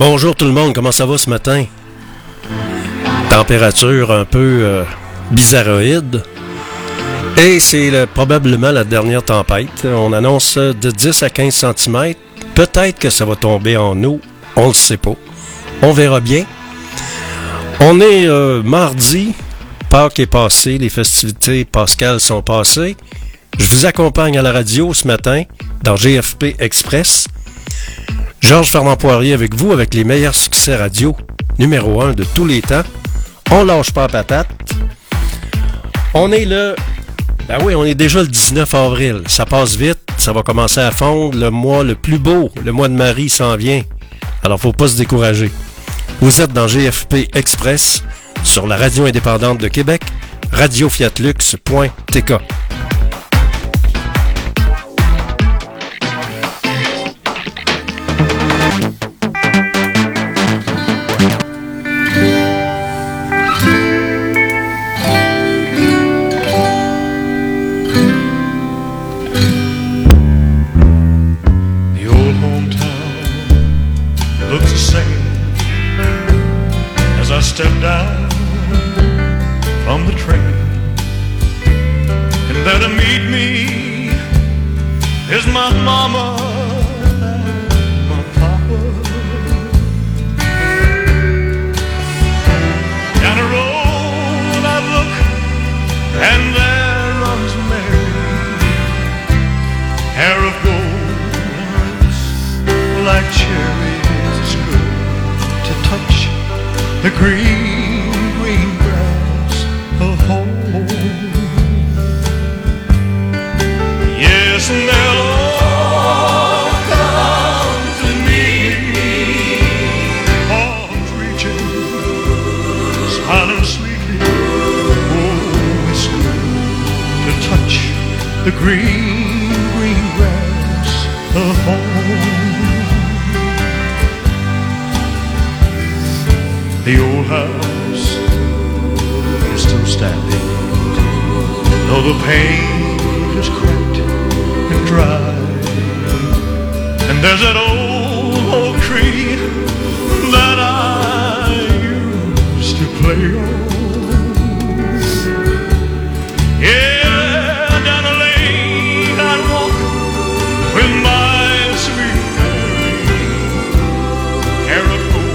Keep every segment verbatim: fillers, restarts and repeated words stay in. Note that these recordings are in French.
Bonjour tout le monde, comment ça va ce matin? Température un peu euh, bizarroïde. Et c'est le, probablement la dernière tempête. On annonce de dix à quinze centimètres. Peut-être que ça va tomber en eau. On ne le sait pas. On verra bien. On est euh, mardi. Pâques est passé. Les festivités pascales sont passées. Je vous accompagne à la radio ce matin dans G F P Express. Georges Fernand Poirier avec vous, avec les meilleurs succès radio, numéro un de tous les temps. On lâche pas la patate. On est le... Ben oui, on est déjà le dix-neuf avril. Ça passe vite, ça va commencer à fondre. Le mois le plus beau, le mois de Marie s'en vient. Alors, faut pas se décourager. Vous êtes dans G F P Express, sur la radio indépendante de Québec, radio fiat lux point t k. Step down from the train, and there to meet me is my mama and my papa. Down the road I look, and there runs Mary, hair of gold and lips like cherries. It's good to touch the green, green grass of home. Yes, and they'll all come to meet me, arms reaching, smiling sweetly. Oh, it's good to touch the green, green grass of home. The old house is still standing, though the paint is cracked and dry. And there's that old oak tree that I used to play on. Yeah, down the lane I'd walk with my sweet Mary, hair of gold,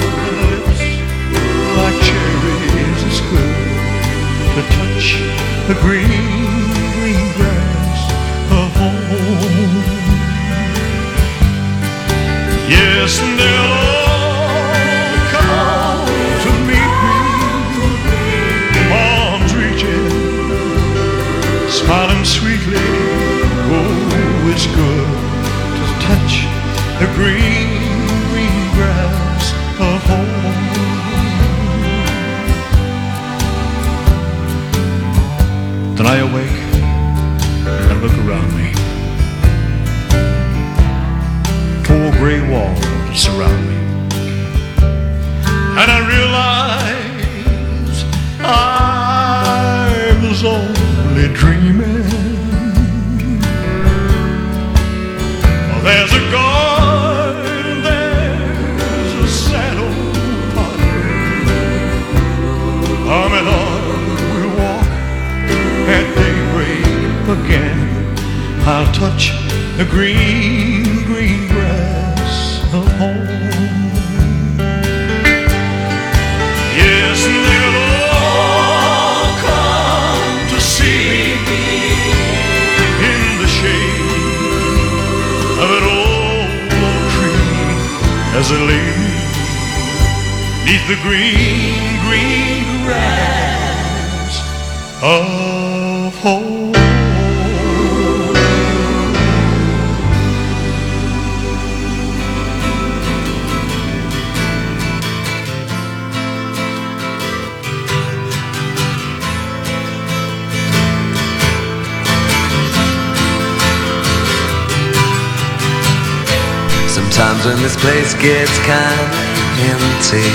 like cherries. It's good to touch the green, green grass of home. Yes, and they'll all come to meet me, arms reaching, smiling sweetly. Oh, it's good to touch the green, green grass of home. Then I awake and look around me. Tall gray walls surround me, and I realize I was only dreaming. Oh, there's a guard, there's a saddle, arm in arm we'll walk at daybreak again. I'll touch the green, green grass of home. Yes, and they'll all come to see me in the shade of an old oak tree as they lay me neath the green, green grass of home. Sometimes when this place gets kind of empty,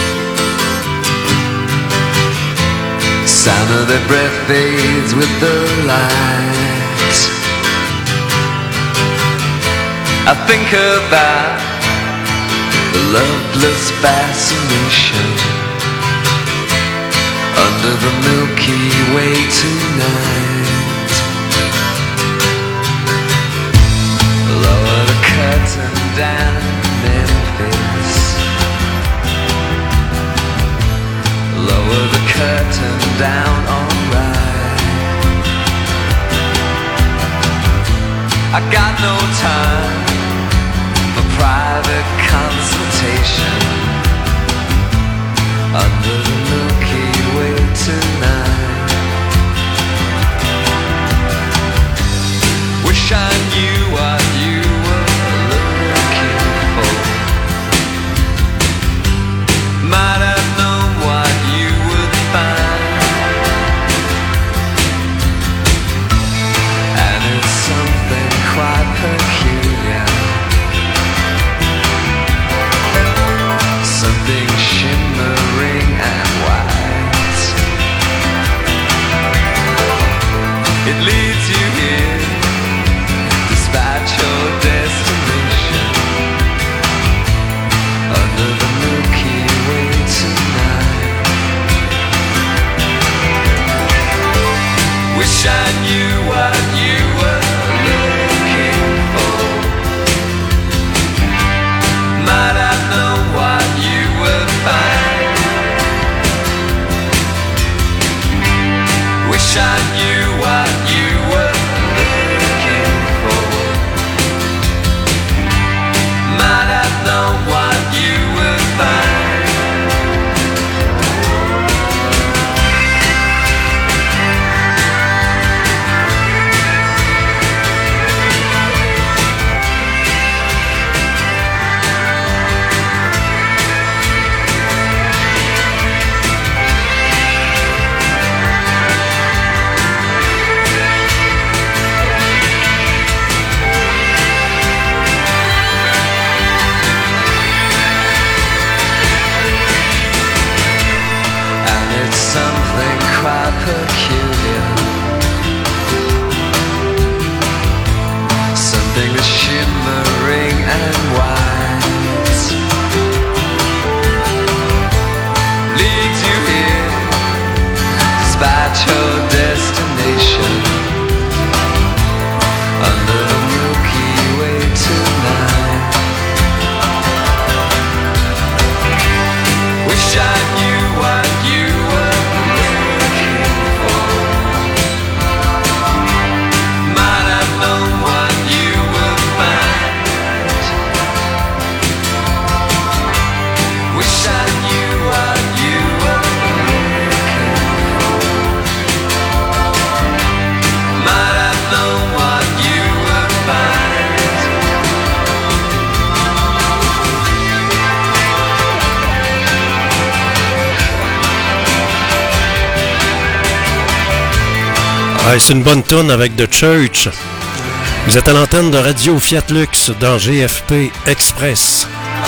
sound of their breath fades with the light. I think about the loveless fascination under the Milky Way tonight. Lower the curtain down Memphis. Lower the curtain down, alright. I got no time for private consultation under the Milky Way tonight. Wish I knew what you were looking for. Might have known what you would find. And it's something quite peculiar, something shimmering and white. It leads you here, despite your destination, under the Milky Way tonight. Wish I knew what you were looking for. Might have known what you would find. Wish I knew what you were looking for. Might have known what you would find. Something quite peculiar, something that's shimmering and white, leads you here, despite your destination, under the Milky Way tonight. Wish I knew what you were looking for. Might have known what you would find. Wish I knew what you were looking for. Might have known what you would find. Ah, c'est une bonne tourne avec The Church. Vous êtes à l'antenne de Radio Fiat Lux dans G F P Express.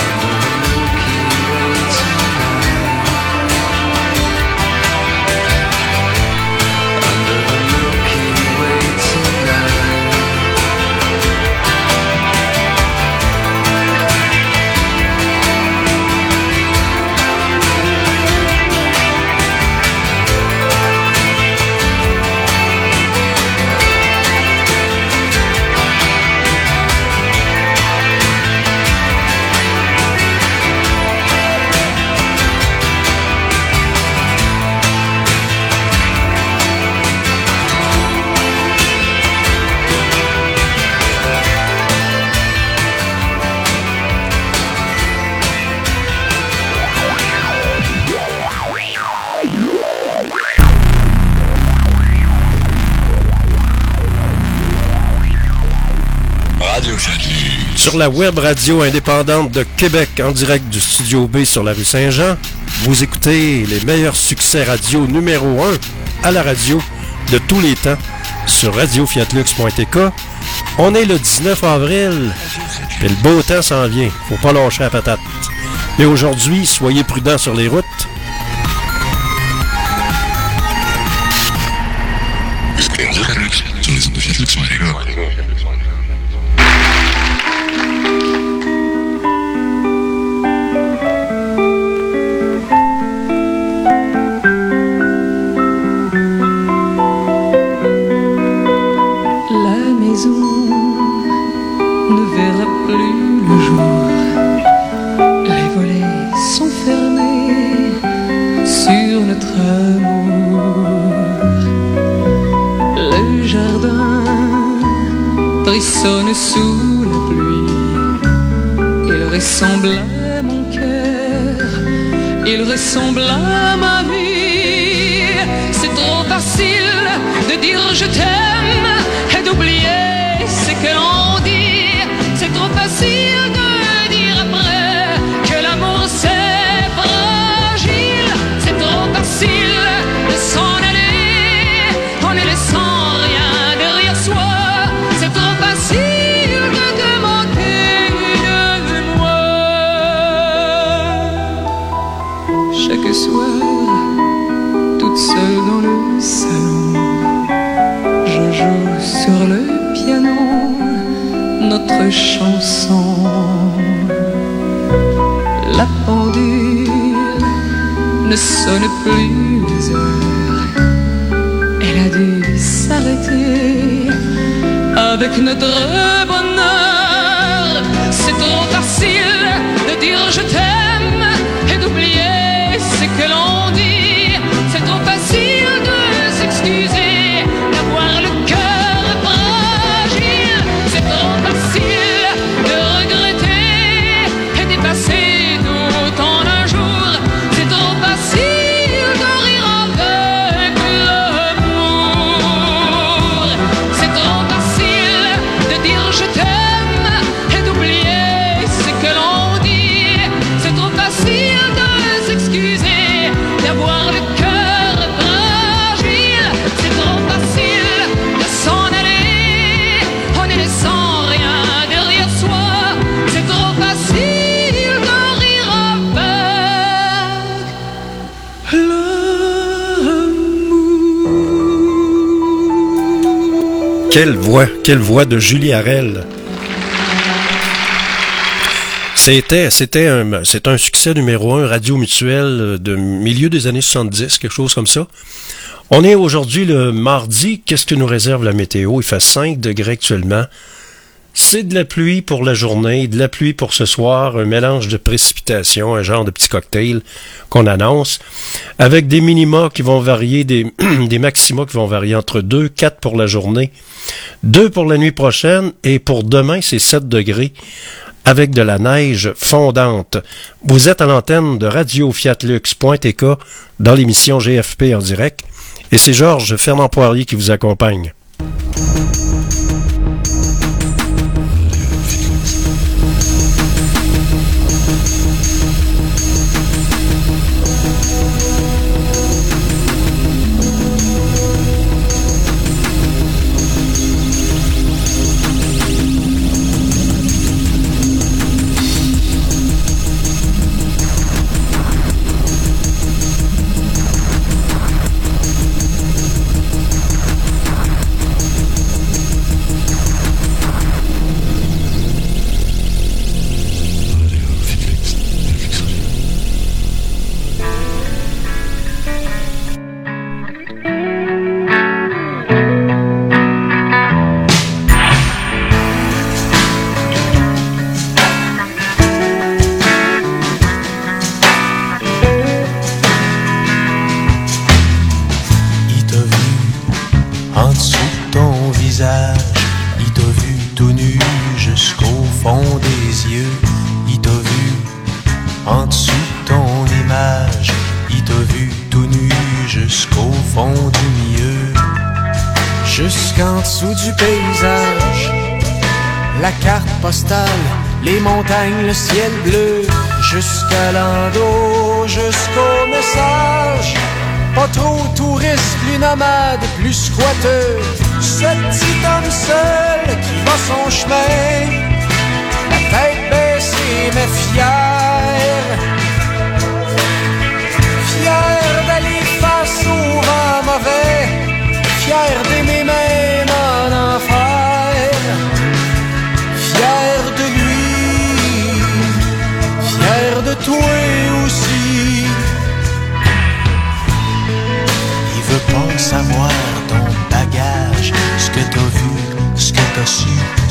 Sur la web radio indépendante de Québec, en direct du Studio B sur la rue Saint-Jean, vous écoutez les meilleurs succès radio numéro un à la radio de tous les temps sur radio fiat lux point t k. On est le dix-neuf avril et le beau temps s'en vient. Faut pas lâcher la patate. Et aujourd'hui, soyez prudents sur les routes. maison ne verra plus le jour. Les volets sont fermés sur notre amour. Le jardin frissonne sous la pluie. Il ressemble à mon cœur, il ressemble à ma vie. C'est trop facile de dire je t'aime et d'oublier ce que l'on dit. C'est trop facile de dire après que l'amour c'est fragile. C'est trop facile de s'en aller en ne laissant rien derrière soi. C'est trop facile de te manquer de moi. Chaque soir, toute seule dans le salon, je joue sur le piano notre chanson. La pendule ne sonne plus les heures. Elle a dû s'arrêter avec notre bonheur. C'est trop facile de dire je t'aime et d'oublier ce que l'on dit. C'est trop facile de s'excuser, d'avoir le cœur fragile. C'est trop facile de regretter et d'effacer tout en un jour. C'est trop facile de rire avec l'amour. C'est trop facile de dire je t'aime et d'oublier ce que l'on dit. C'est trop facile de s'excuser, d'avoir le cœur fragile. C'est trop facile de s'en aller en ne laissant rien derrière soi. C'est trop facile de rire avec l'amour. Quelle voix, quelle voix de Julie Harel. C'était, c'était un, c'est un succès numéro un, Radio Mutuelle de milieu des années soixante-dix, quelque chose comme ça. On est aujourd'hui le mardi. Qu'est-ce que nous réserve la météo? Il fait cinq degrés actuellement. C'est de la pluie pour la journée, de la pluie pour ce soir, un mélange de précipitations, un genre de petit cocktail qu'on annonce, avec des minima qui vont varier, des, des maxima qui vont varier entre deux, quatre pour la journée, deux pour la nuit prochaine, et pour demain, c'est sept degrés, avec de la neige fondante. Vous êtes à l'antenne de Radio Fiat Lux point T K dans l'émission G F P en direct, et c'est Georges Fernand Poirier qui vous accompagne. Les montagnes, le ciel bleu, jusqu'à l'Ando, jusqu'au message. Pas trop touriste, plus nomade, plus squatteur. Ce petit homme seul qui va son chemin, la tête baissée mais fier. Fier d'aller face au vent mauvais, fier d'aimer même en enfer. Fier de lui, fier de toi aussi. Il veut pas savoir ton bagage, ce que t'as vu, ce que t'as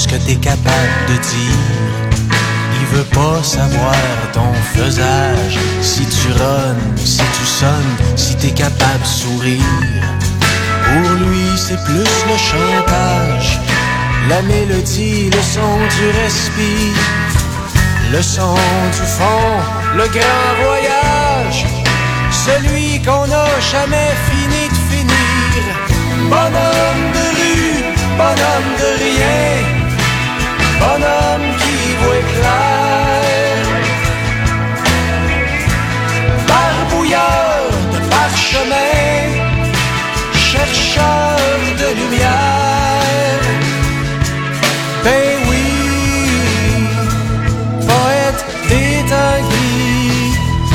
que t'es capable de dire. Il veut pas savoir ton faisage, si tu runnes, si tu sonnes, si t'es capable de sourire. Pour lui c'est plus le chantage, la mélodie, le son du respire, le son du fond, le grand voyage, celui qu'on n'a jamais fini de finir. Bonhomme de rue, bonhomme de rien, bonhomme qui voit clair, barbouilleur de parchemin, chercheur de lumière. Ben oui, poète des temps gris.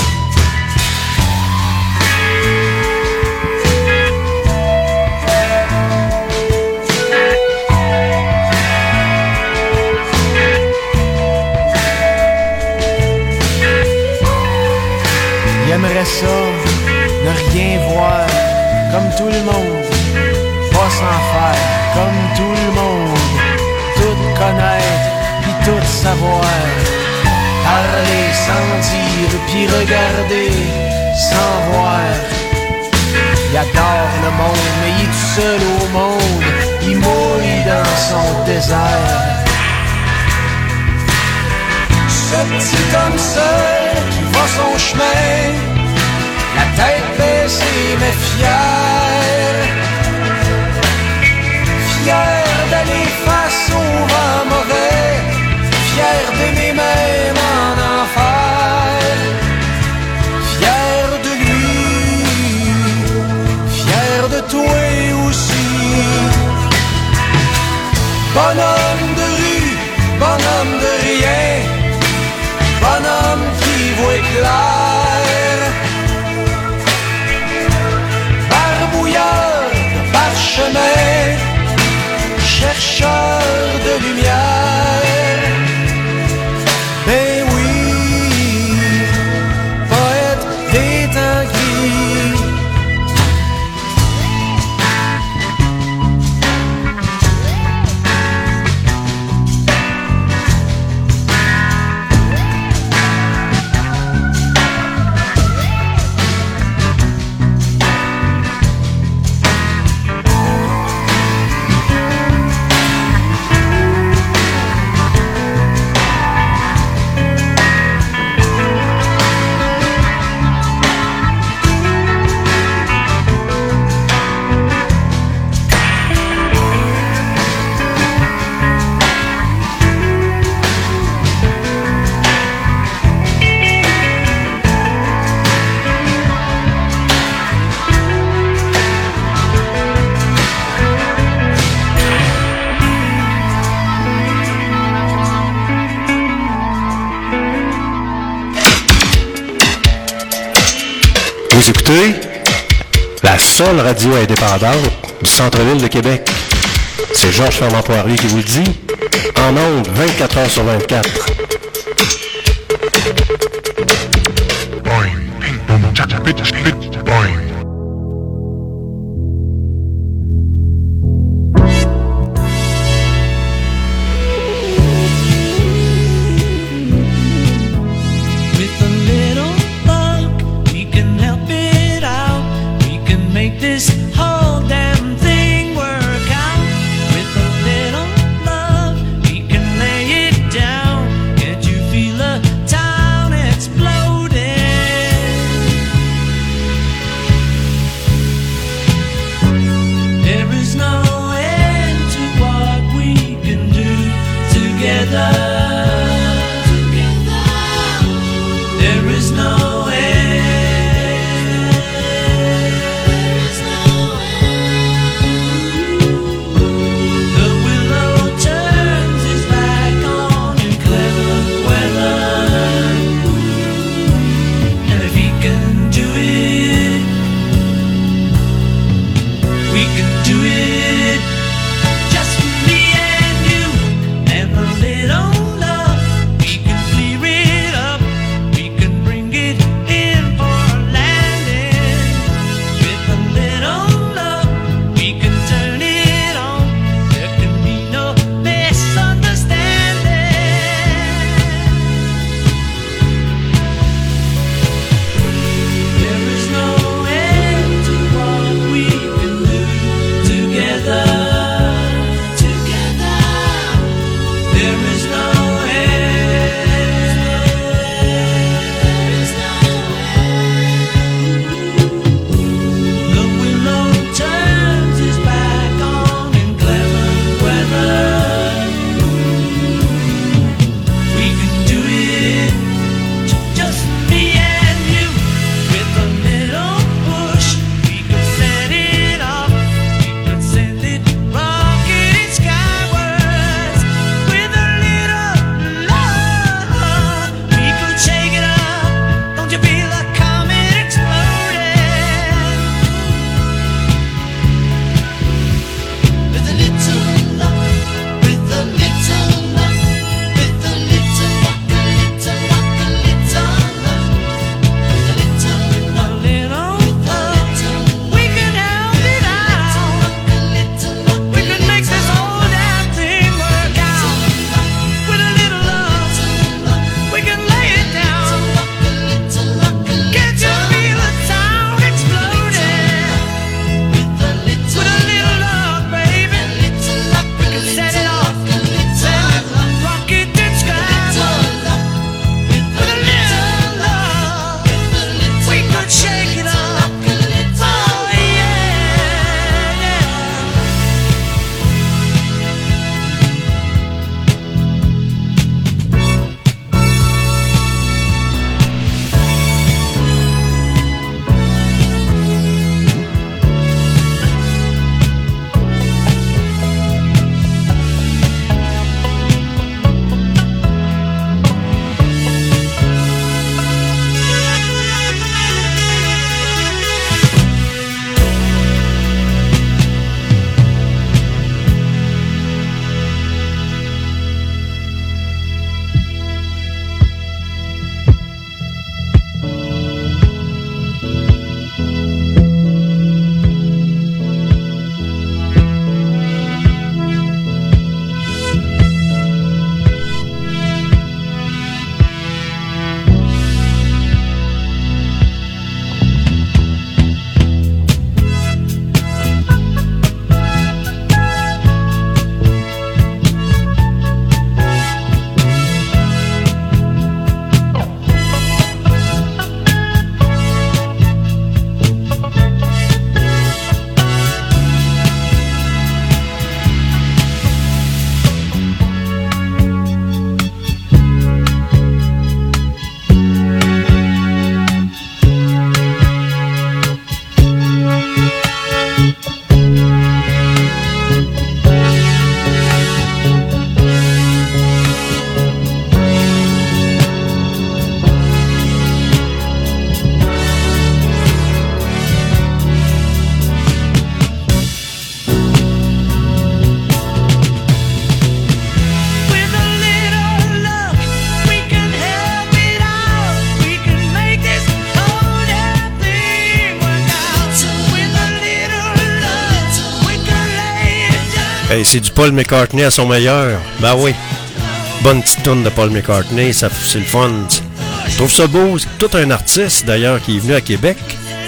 Il aimerait ça, ne rien voir, comme tout le monde, pas s'en faire, comme tout le monde, tout connaître, puis tout savoir, parler sans dire, puis regarder sans voir. Il adore le monde, mais il est tout seul au monde, il mouille dans son désert. Ce petit homme seul qui va son chemin, la tête baissée mais fier, fier d'aller face au vent mauvais, fier d'aimer même en enfer, fier de lui, fier de toi aussi. Bonhomme de rue, bonhomme de rien, bonhomme qui voit clair, barbouilleur de parchemin, chercheur de lumière. Ben oui, poète des temps gris. Vous écoutez la seule radio indépendante du centre-ville de Québec. C'est Georges Fernand Poirier qui vous le dit, en ondes vingt-quatre heures sur vingt-quatre. Boing, ping, boom, cha-cha, bit, bit, boing. This whole damn thing work out. With a little love, we can lay it down. Can't you feel the town exploding? Hey, c'est du Paul McCartney à son meilleur. Ben oui. Bonne petite tourne de Paul McCartney, ça, c'est le fun. Je trouve ça beau. C'est tout un artiste, d'ailleurs, qui est venu à Québec.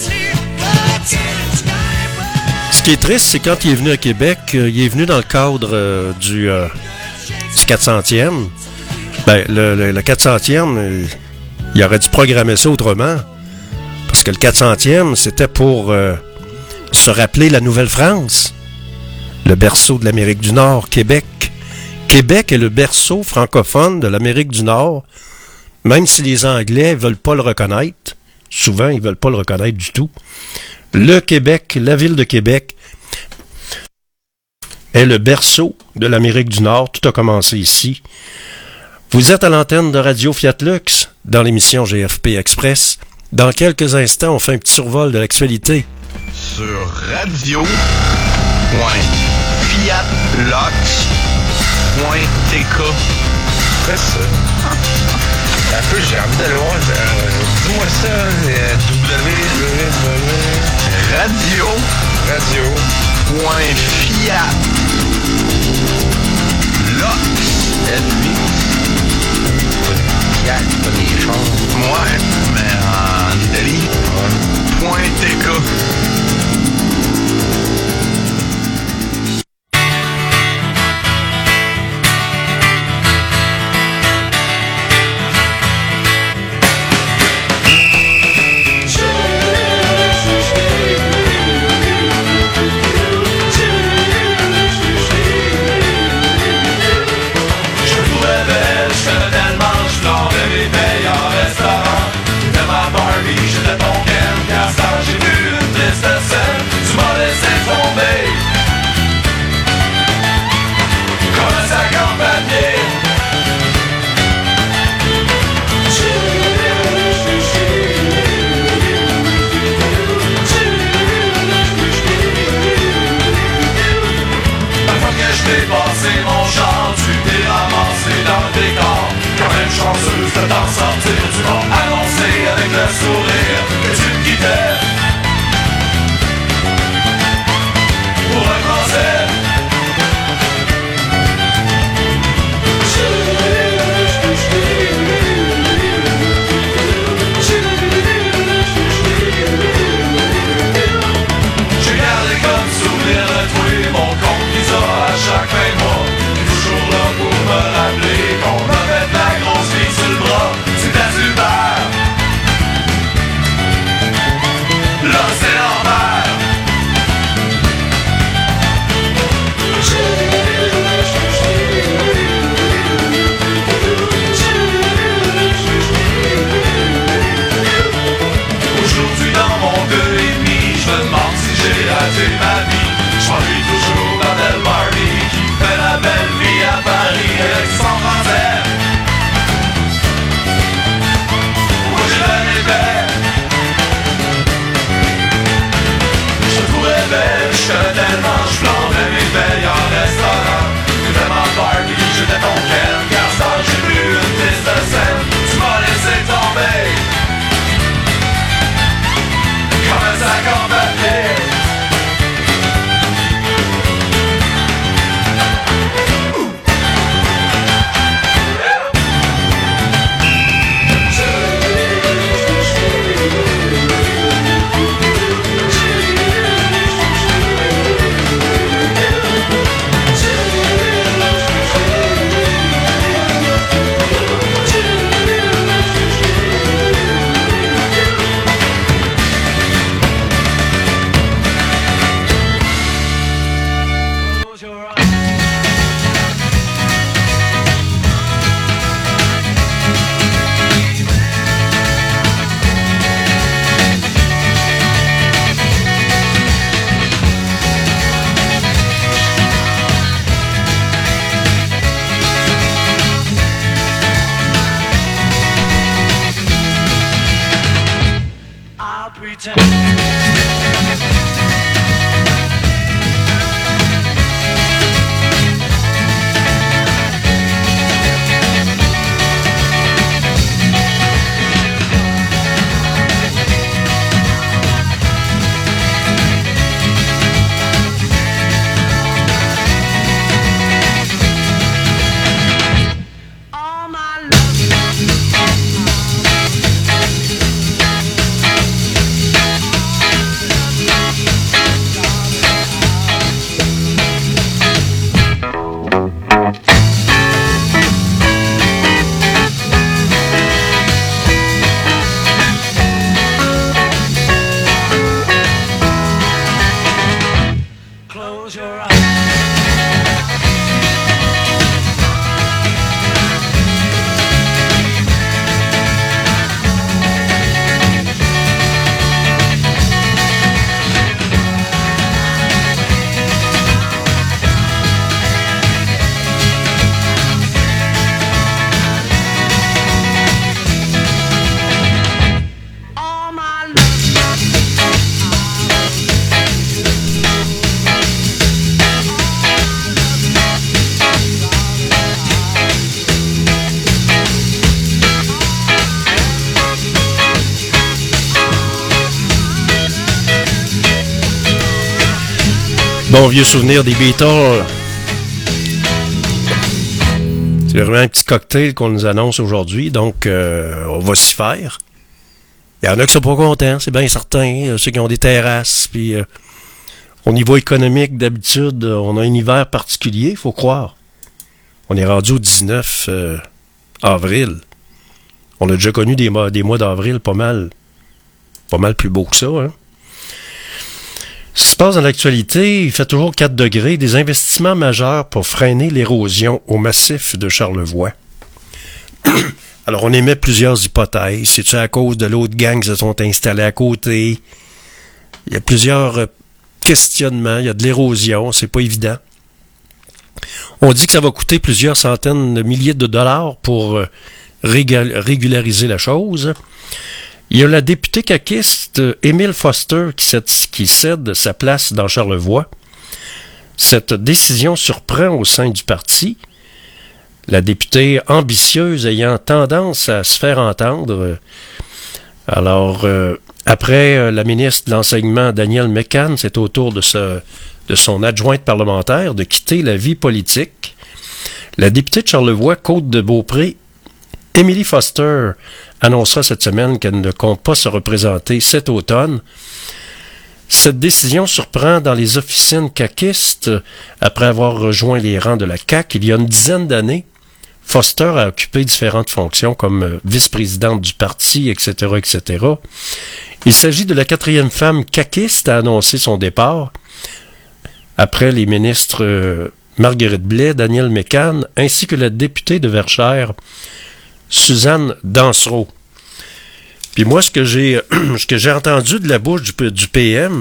Ce qui est triste, c'est quand il est venu à Québec, euh, il est venu dans le cadre euh, du, euh, du quatre centième. Ben, le, le, le quatre centième, euh, il aurait dû programmer ça autrement. Parce que le quatre centième, c'était pour euh, se rappeler la Nouvelle-France. Le berceau de l'Amérique du Nord, Québec. Québec est le berceau francophone de l'Amérique du Nord, même si les Anglais ne veulent pas le reconnaître. Souvent, ils ne veulent pas le reconnaître du tout. Le Québec, la ville de Québec, est le berceau de l'Amérique du Nord. Tout a commencé ici. Vous êtes à l'antenne de Radio Fiat Lux, dans l'émission G F P Express. Dans quelques instants, on fait un petit survol de l'actualité. Sur radio fiat lux point t k. C'est ça. Un peu, j'ai envie d'aller voir. Euh, dis-moi ça. Euh, w radio radio point fiat lux. Fiat, pas des choses. Ouais, mais en Italie. Point t k. Chanceuse de t'en sortir, tu m'as annoncé avec le sourire que tu me quittais pour un français. J'ai gardé comme souvenir de toi mon compte Visa à chaque fin de mois. Toujours là pour me rappeler qu'on avait de la grosse vie sur le bras. C'était super. Là c'est l'envers. Aujourd'hui dans mon deux et demi, je me demande si j'ai raté ma vie. Je m'ennuie toujours dans Del Barbie qui fait la belle vie à Paris avec son français. Moi j'ai le belle. Je te trouvais belle, je te tellement, je flambe mes meilleurs restaurants. T'es vraiment Barbie, j'étais ton Ken, car ça j'ai plus une piste de scène. Tu m'as laissé tomber comme un sac en papier. Bon vieux souvenir des Beatles. C'est vraiment un petit cocktail qu'on nous annonce aujourd'hui, donc euh, on va s'y faire. Il y en a qui sont pas contents, c'est bien certain, ceux qui ont des terrasses, puis euh, au niveau économique, d'habitude, on a un hiver particulier, il faut croire. On est rendu au dix-neuf euh, avril. On a déjà connu des mois, des mois d'avril pas mal, pas mal plus beaux que ça, hein. Ce qui se passe dans l'actualité, il fait toujours quatre degrés, des investissements majeurs pour freiner l'érosion au massif de Charlevoix. Alors, on émet plusieurs hypothèses. C'est-tu à cause de l'autre gang qui se sont installés à côté? Il y a plusieurs euh, questionnements, il y a de l'érosion, c'est pas évident. On dit que ça va coûter plusieurs centaines de milliers de dollars pour euh, régul- régulariser la chose. Il y a la députée caquiste Émile Foster qui cède, qui cède sa place dans Charlevoix. Cette décision surprend au sein du parti. La députée ambitieuse ayant tendance à se faire entendre. Alors, euh, après euh, la ministre de l'Enseignement, Danielle McCann, c'est au tour de, ce, de son adjointe parlementaire de quitter la vie politique. La députée de Charlevoix, Côte-de-Beaupré, Emily Foster, annoncera cette semaine qu'elle ne compte pas se représenter cet automne. Cette décision surprend dans les officines caquistes. Après avoir rejoint les rangs de la C A Q il y a une dizaine d'années, Foster a occupé différentes fonctions comme vice-présidente du parti, et cetera, et cetera. Il s'agit de la quatrième femme caquiste à annoncer son départ, après les ministres euh, Marguerite Blais, Danielle McCann, ainsi que la députée de Verchères, Suzanne Dansereau. Puis moi, ce que j'ai ce que j'ai entendu de la bouche du, du P M,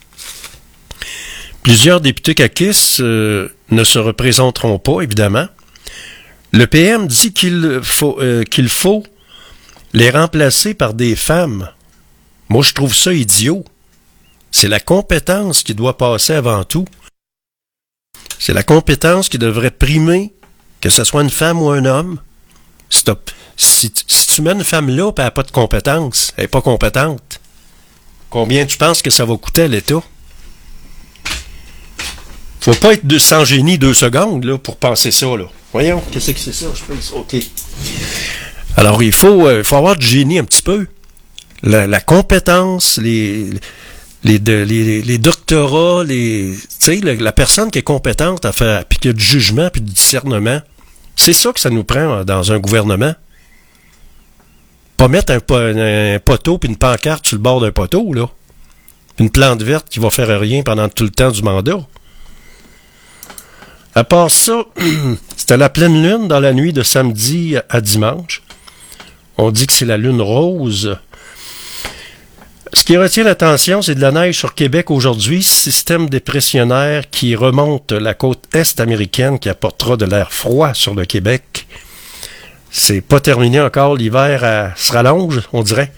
plusieurs députés caquistes euh, ne se représenteront pas, évidemment. Le P M dit qu'il faut, euh, qu'il faut les remplacer par des femmes. Moi, je trouve ça idiot. C'est la compétence qui doit passer avant tout. C'est la compétence qui devrait primer, que ce soit une femme ou un homme. Stop. Si, si tu mets une femme là et elle n'a pas de compétence, elle n'est pas compétente, combien tu penses que ça va coûter à l'État? Faut pas être de, sans génie deux secondes là, pour penser ça. Là. Voyons, qu'est-ce que c'est ça? Je pense. OK. Alors, il faut, euh, faut avoir du génie un petit peu. La, la compétence, les, les, de, les, les doctorats, les, tu sais, la, la personne qui est compétente à faire, puis qui a du jugement puis du discernement. C'est ça que ça nous prend dans un gouvernement. Pas mettre un, un, un poteau puis une pancarte sur le bord d'un poteau, là. Une plante verte qui va faire rien pendant tout le temps du mandat. À part ça, c'était la pleine lune dans la nuit de samedi à dimanche. On dit que c'est la lune rose. Ce qui retient l'attention, c'est de la neige sur Québec aujourd'hui, système dépressionnaire qui remonte la côte est américaine qui apportera de l'air froid sur le Québec. C'est pas terminé encore, l'hiver à, se rallonge, on dirait.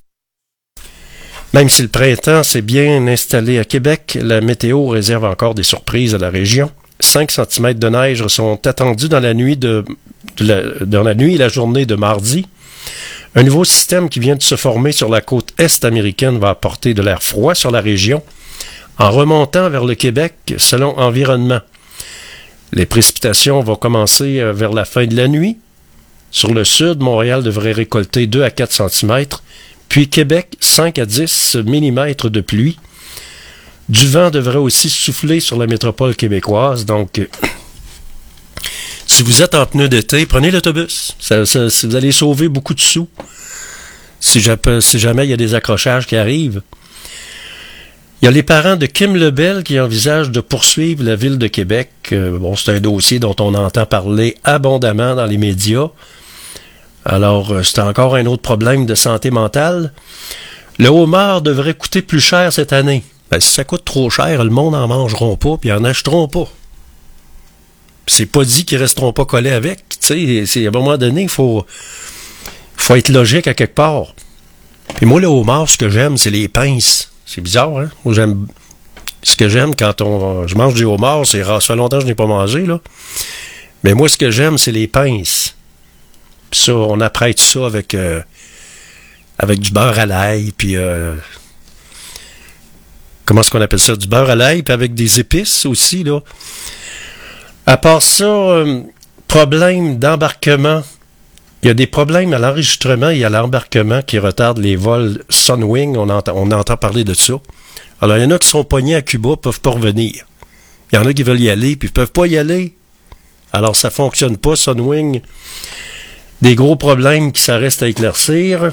Même si le printemps s'est bien installé à Québec, la météo réserve encore des surprises à la région. cinq centimètres de neige sont attendus dans la nuit de, de la, dans la nuit et la journée de mardi. Un nouveau système qui vient de se former sur la côte est américaine va apporter de l'air froid sur la région en remontant vers le Québec selon Environnement. Les précipitations vont commencer vers la fin de la nuit. Sur le sud, Montréal devrait récolter deux à quatre centimètres, puis Québec cinq à dix millimètres de pluie. Du vent devrait aussi souffler sur la métropole québécoise, donc si vous êtes en pneu d'été, prenez l'autobus. Ça, ça, vous allez sauver beaucoup de sous. Si, si jamais il y a des accrochages qui arrivent. Il y a les parents de Kim Lebel qui envisagent de poursuivre la Ville de Québec. Euh, bon, c'est un dossier dont on entend parler abondamment dans les médias. Alors, euh, c'est encore un autre problème de santé mentale. Le homard devrait coûter plus cher cette année. Ben, si ça coûte trop cher, le monde n'en mangeront pas, puis ils en achèteront pas. C'est pas dit qu'ils resteront pas collés avec. Tu sais, à un moment donné, il faut, faut être logique à quelque part. Puis moi, le homard, ce que j'aime, c'est les pinces. C'est bizarre, hein? Moi, j'aime... Ce que j'aime quand on, je mange du homard, c'est rare. Ça fait longtemps que je n'ai pas mangé, là. Mais moi, ce que j'aime, c'est les pinces. Puis ça, on apprête ça avec, euh, avec du beurre à l'ail, puis... Euh, comment est-ce qu'on appelle ça, du beurre à l'ail, puis avec des épices aussi, là. À part ça, euh, problème d'embarquement. Il y a des problèmes à l'enregistrement et à l'embarquement qui retardent les vols Sunwing. On entend, on entend parler de ça. Alors, il y en a qui sont pognés à Cuba, peuvent pas revenir. Il y en a qui veulent y aller, puis ils peuvent pas y aller. Alors, ça fonctionne pas, Sunwing. Des gros problèmes qui ça reste à éclaircir.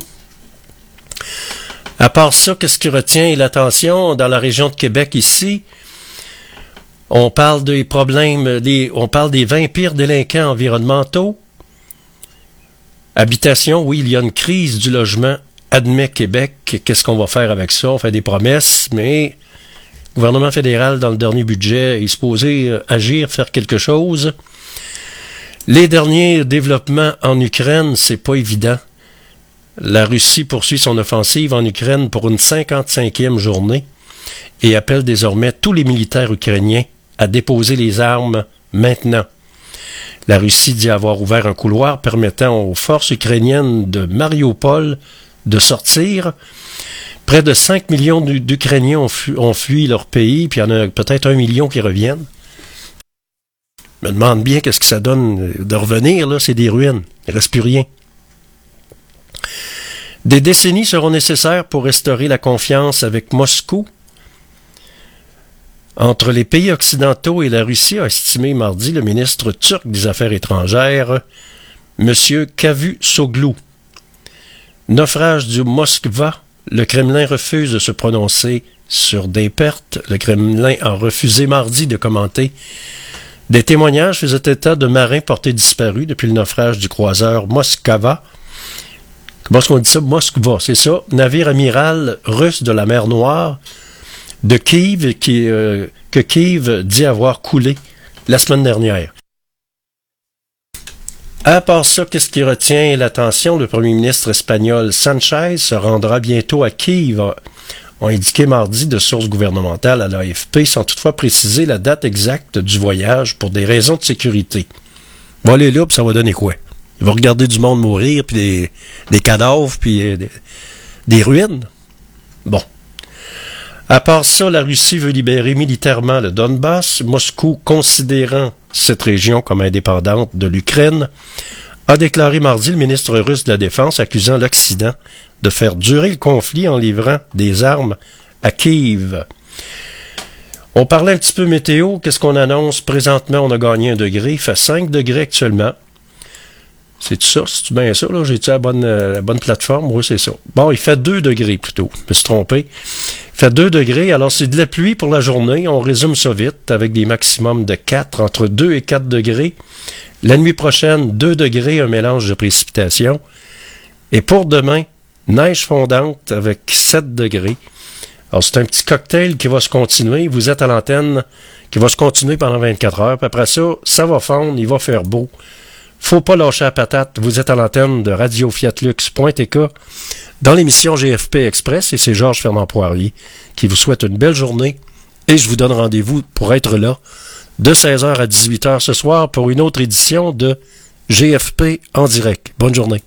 À part ça, qu'est-ce qui retient l'attention dans la région de Québec ici? On parle des problèmes, des, on parle des vingt pires délinquants environnementaux. Habitation, oui, il y a une crise du logement, admet Québec. Qu'est-ce qu'on va faire avec ça? On fait des promesses, mais le gouvernement fédéral, dans le dernier budget, est supposé agir, faire quelque chose. Les derniers développements en Ukraine, c'est pas évident. La Russie poursuit son offensive en Ukraine pour une cinquante-cinquième journée et appelle désormais tous les militaires ukrainiens à déposer les armes maintenant. La Russie dit avoir ouvert un couloir permettant aux forces ukrainiennes de Mariupol de sortir. Près de cinq millions d'Ukrainiens ont, fu- ont fui leur pays, puis il y en a peut-être un million qui reviennent. Je me demande bien qu'est-ce que ça donne de revenir, là, c'est des ruines. Il ne reste plus rien. Des décennies seront nécessaires pour restaurer la confiance avec Moscou. Entre les pays occidentaux et la Russie, a estimé mardi le ministre turc des Affaires étrangères, M. Cavusoglu. Naufrage du Moskva, le Kremlin refuse de se prononcer sur des pertes. Le Kremlin a refusé mardi de commenter. Des témoignages faisaient état de marins portés disparus depuis le naufrage du croiseur Moskva. Comment est-ce qu'on dit ça? Moskva, c'est ça. Navire amiral russe de la mer Noire de Kiev, qui, euh, que Kiev dit avoir coulé la semaine dernière. À part ça, qu'est-ce qui retient l'attention? Le premier ministre espagnol Sanchez se rendra bientôt à Kiev, ont indiqué mardi de sources gouvernementales à l'A F P, sans toutefois préciser la date exacte du voyage pour des raisons de sécurité. Il va aller là, puis ça va donner quoi? Il va regarder du monde mourir, puis des, des cadavres, puis euh, des, des ruines. Bon. À part ça, la Russie veut libérer militairement le Donbass. Moscou, considérant cette région comme indépendante de l'Ukraine, a déclaré mardi le ministre russe de la Défense, accusant l'Occident de faire durer le conflit en livrant des armes à Kiev. On parlait un petit peu météo. Qu'est-ce qu'on annonce? Présentement, on a gagné un degré. Il fait cinq degrés actuellement. C'est ça? C'est-tu bien ça? Là? J'ai-tu la bonne, euh, la bonne plateforme? Oui, c'est ça. Bon, il fait deux degrés plutôt. Je me suis trompé. Il fait deux degrés. Alors, c'est de la pluie pour la journée. On résume ça vite avec des maximums de quatre, entre deux et quatre degrés. La nuit prochaine, deux degrés, un mélange de précipitations. Et pour demain, neige fondante avec sept degrés. Alors, c'est un petit cocktail qui va se continuer. Vous êtes à l'antenne, qui va se continuer pendant vingt-quatre heures. Puis après ça, ça va fondre, il va faire beau. Faut pas lâcher la patate. Vous êtes à l'antenne de radio fiat lux point t k dans l'émission G F P Express et c'est Georges Fernand Poirier qui vous souhaite une belle journée et je vous donne rendez-vous pour être là de seize heures à dix-huit heures ce soir pour une autre édition de G F P en direct. Bonne journée.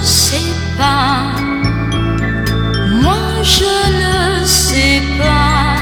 Je ne sais pas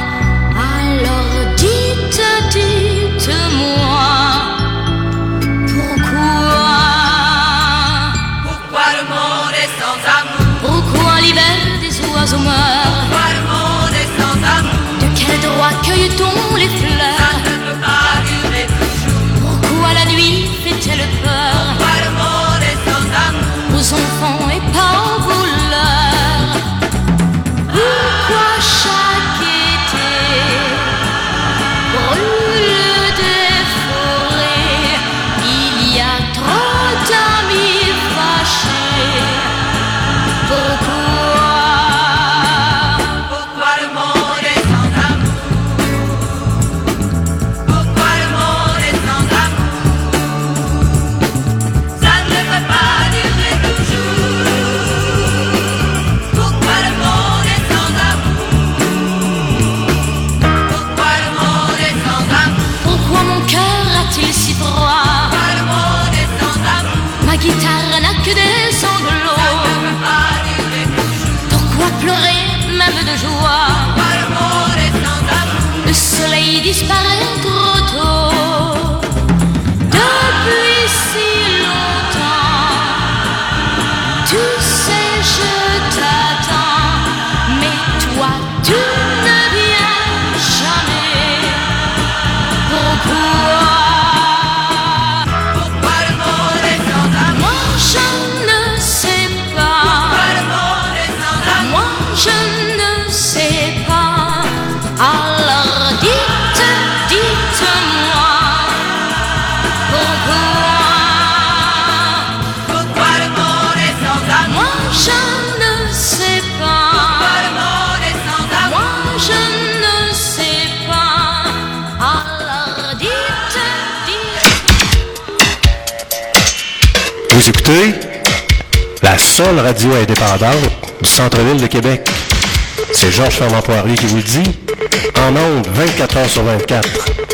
Vous écoutez la seule radio indépendante du centre-ville de Québec. C'est Georges Fernand-Poirier qui vous le dit, en ondes vingt-quatre heures sur vingt-quatre.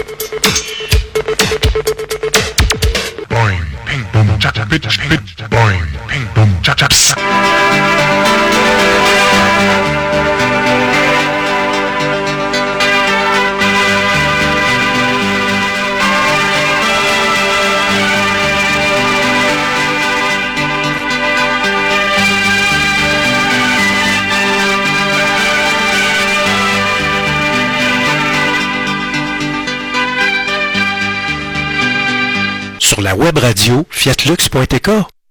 Boing, ping, boom, cha cha bit, bit, boing, ping, boom, cha cha psa. Sur la web radio fiatlux point t k.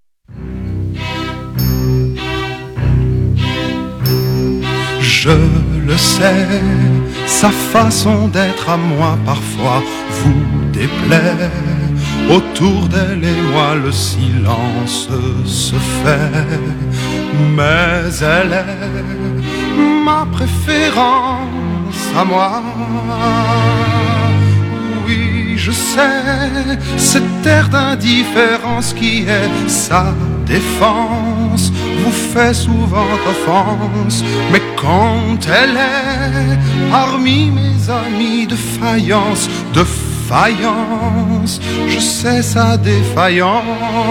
Je le sais, sa façon d'être à moi parfois vous déplaît. Autour d'elle et moi le silence se fait. Mais elle est ma préférence à moi. Oui, je sais, cette air d'indifférence qui est sa défense vous fait souvent offense. Mais quand elle est parmi mes amis de faïence, de faïence, je sais sa défaillance.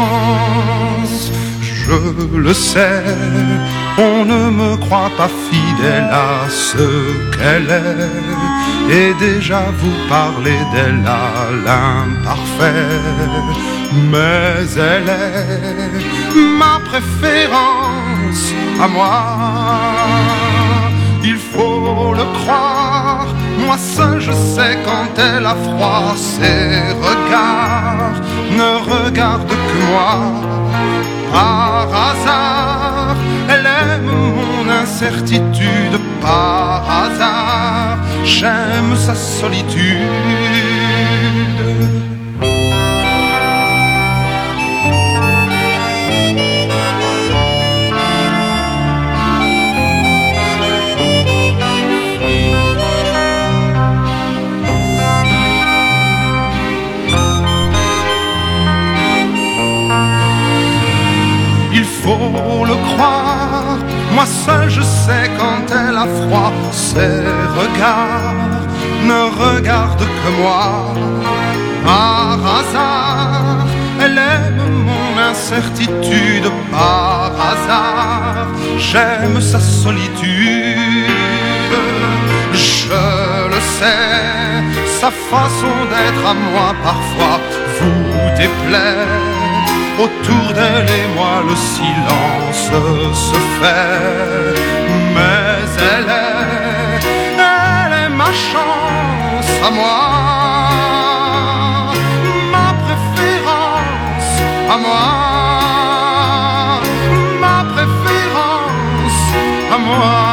Je le sais, on ne me croit pas fidèle à ce qu'elle est, et déjà vous parlez d'elle à l'imparfait. Mais elle est ma préférence à moi. Il faut le croire, moi seul je sais quand elle a froid. Ses regards ne regardent que moi. Par hasard, elle aime mon incertitude. Par hasard, j'aime sa solitude. Il faut le croire, moi seul je sais quand elle a froid. Ses regards ne regardent que moi. Par hasard, elle aime mon incertitude. Par hasard, j'aime sa solitude. Je le sais, sa façon d'être à moi parfois vous déplaît. Autour d'elle et moi le silence se fait. Mais elle est, elle est ma chance à moi. Ma préférence à moi. Ma préférence à moi.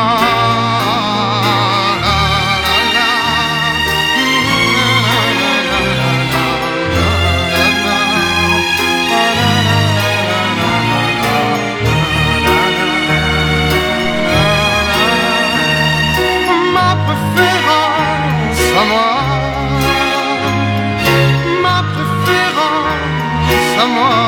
À moi, ma préférence à moi.